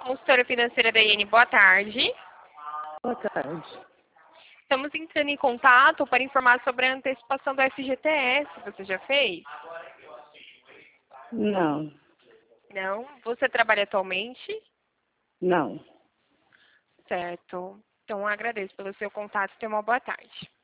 Consultora financeira da IN, boa tarde. Boa tarde. Estamos entrando em contato para informar sobre a antecipação do FGTS. Você já fez? Não, Não? Você trabalha atualmente? não. Certo. Então, agradeço pelo seu contato e tenha uma boa tarde.